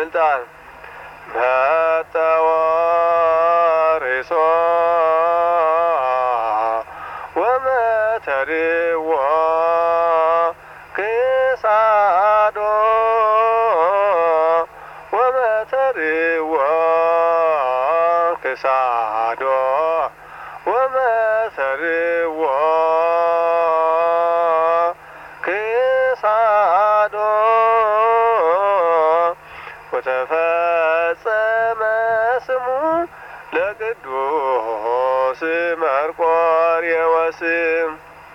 ምልጣን መጠወሪሶ ወመተርዎ ክሳዶ ወመተርዎ ክሳዶ ወመተርዎ ክሳዶ ወተፈጸመ ስሙ ለቅዱስ መርቆሬዎስ